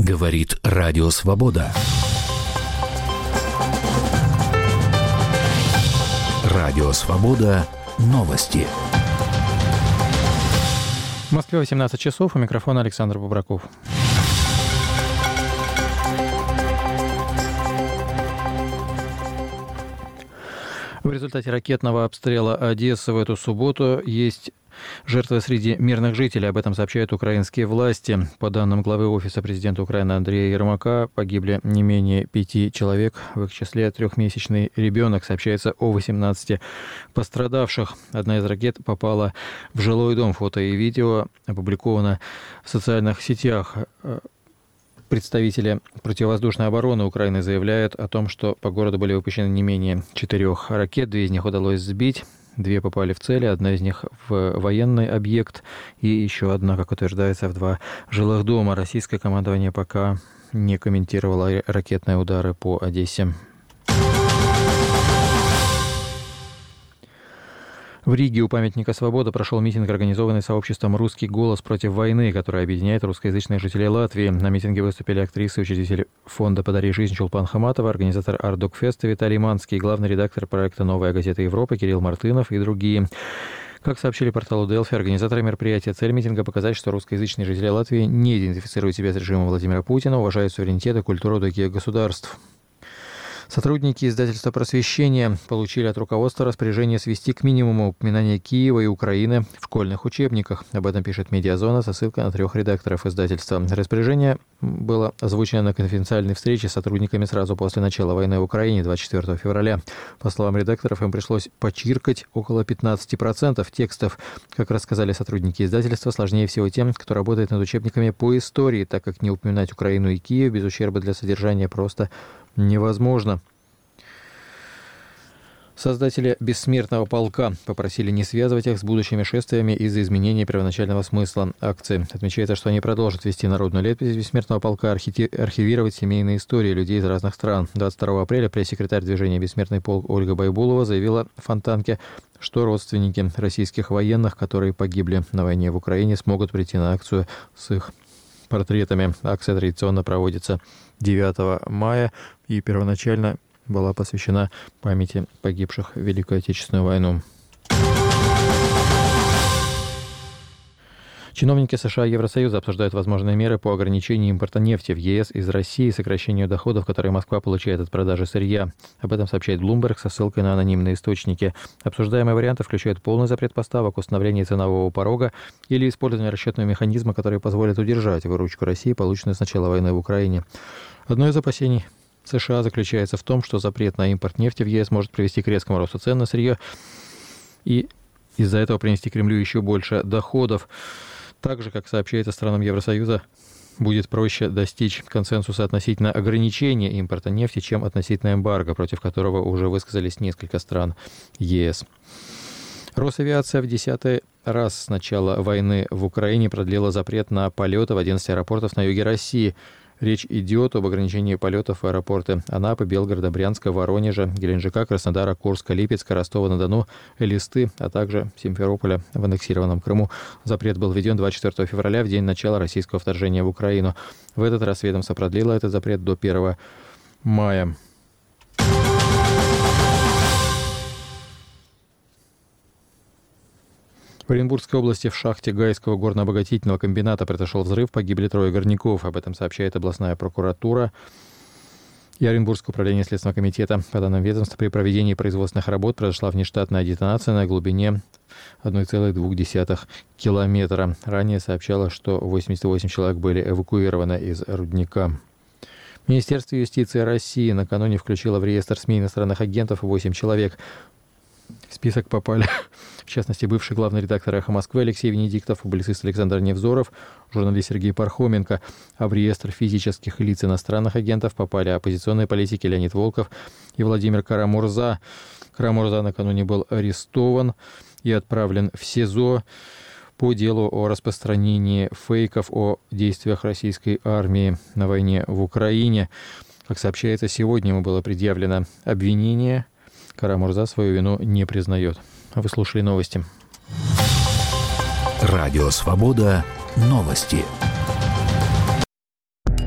Говорит Радио Свобода. Радио Свобода. Новости. В Москве 18 часов. У микрофона Александр Бубраков. В результате ракетного обстрела Одессы в эту субботу есть жертвы среди мирных жителей. Об этом сообщают украинские власти. По данным главы Офиса президента Украины Андрея Ермака, погибли не менее 5 человек, в их числе 3-месячный ребенок. Сообщается о 18 пострадавших. Одна из ракет попала в жилой дом. Фото и видео опубликовано в социальных сетях. Представители противовоздушной обороны Украины заявляют о том, что по городу были выпущены не менее 4 ракет. 2 из них удалось сбить, 2 попали в цели, 1 из них в военный объект и еще 1, как утверждается, в 2 жилых дома. Российское командование пока не комментировало ракетные удары по Одессе. В Риге у памятника Свободы прошел митинг, организованный сообществом «Русский голос против войны», который объединяет русскоязычных жителей Латвии. На митинге выступили актрисы и учредитель фонда «Подари жизнь» Чулпан Хаматова, организатор Ардокфеста Виталий Манский, главный редактор проекта «Новая газета Европы» Кирилл Мартынов и другие. Как сообщили порталу Delphi, организаторы мероприятия, цель митинга – показать, что русскоязычные жители Латвии не идентифицируют себя с режимом Владимира Путина, уважают суверенитет и культуру других государств. Сотрудники издательства «Просвещение» получили от руководства распоряжение свести к минимуму упоминания Киева и Украины в школьных учебниках. Об этом пишет «Медиазона» со ссылкой на 3 редакторов издательства. Распоряжение было озвучено на конфиденциальной встрече с сотрудниками сразу после начала войны в Украине 24 февраля. По словам редакторов, им пришлось почиркать около 15% текстов. Как рассказали сотрудники издательства, сложнее всего тем, кто работает над учебниками по истории, так как не упоминать Украину и Киев без ущерба для содержания просто невозможно. Создатели «Бессмертного полка» попросили не связывать их с будущими шествиями из-за изменения первоначального смысла акции. Отмечается, что они продолжат вести народную летопись «Бессмертного полка», архивировать семейные истории людей из разных стран. 22 апреля пресс-секретарь движения «Бессмертный полк» Ольга Байбулова заявила Фонтанке, что родственники российских военных, которые погибли на войне в Украине, смогут прийти на акцию с их портретами. Акция традиционно проводится 9 мая и первоначально была посвящена памяти погибших в Великую Отечественную войну. Чиновники США и Евросоюза обсуждают возможные меры по ограничению импорта нефти в ЕС из России и сокращению доходов, которые Москва получает от продажи сырья. Об этом сообщает Bloomberg со ссылкой на анонимные источники. Обсуждаемые варианты включают полный запрет поставок, установление ценового порога или использование расчетного механизма, который позволит удержать выручку России, полученную с начала войны в Украине. Одно из опасений США заключается в том, что запрет на импорт нефти в ЕС может привести к резкому росту цен на сырье и из-за этого принести Кремлю еще больше доходов. Также, как сообщается странам Евросоюза, будет проще достичь консенсуса относительно ограничения импорта нефти, чем относительно эмбарго, против которого уже высказались несколько стран ЕС. Росавиация в 10-й раз с начала войны в Украине продлила запрет на полеты в 11 аэропортов на юге России. Речь идет об ограничении полетов в аэропорты Анапы, Белгорода, Брянска, Воронежа, Геленджика, Краснодара, Курска, Липецка, Ростова-на-Дону, Элисты, а также Симферополя в аннексированном Крыму. Запрет был введен 24 февраля, в день начала российского вторжения в Украину. В этот раз ведомство продлило этот запрет до 1 мая. В Оренбургской области в шахте Гайского горно-обогатительного комбината произошел взрыв, погибли 3 горняков. Об этом сообщает областная прокуратура и Оренбургское управление Следственного комитета. По данным ведомства, при проведении производственных работ произошла внештатная детонация на глубине 1,2 километра. Ранее сообщалось, что 88 человек были эвакуированы из рудника. Министерство юстиции России накануне включило в реестр СМИ иностранных агентов 8 человек. В список попали, в частности, бывший главный редактор «Эхо Москвы» Алексей Венедиктов, публицист Александр Невзоров, журналист Сергей Пархоменко. А в реестр физических лиц иностранных агентов попали оппозиционные политики Леонид Волков и Владимир Карамурза. Карамурза накануне был арестован и отправлен в СИЗО по делу о распространении фейков о действиях российской армии на войне в Украине. Как сообщается, сегодня ему было предъявлено обвинение. Карамурза свою вину не признает. Вы слушали новости. Радио Свобода. Новости.